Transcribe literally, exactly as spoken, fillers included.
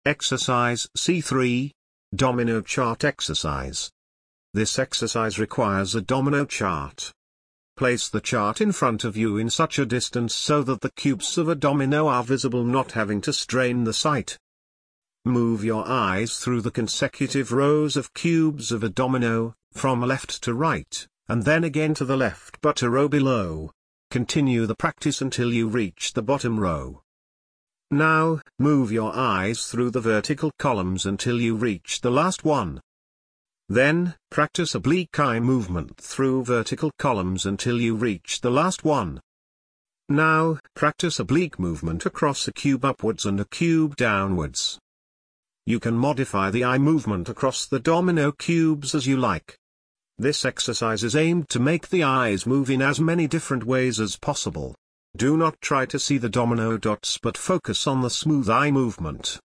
Exercise C three. Domino Chart Exercise. This exercise requires a domino chart. Place the chart in front of you in such a distance so that the cubes of a domino are visible, not having to strain the sight. Move your eyes through the consecutive rows of cubes of a domino, from left to right, and then again to the left but a row below. Continue the practice until you reach the bottom row. Now, move your eyes through the vertical columns until you reach the last one. Then, practice oblique eye movement through vertical columns until you reach the last one. Now, practice oblique movement across a cube upwards and a cube downwards. You can modify the eye movement across the domino cubes as you like. This exercise is aimed to make the eyes move in as many different ways as possible. Do not try to see the domino dots but focus on the smooth eye movement.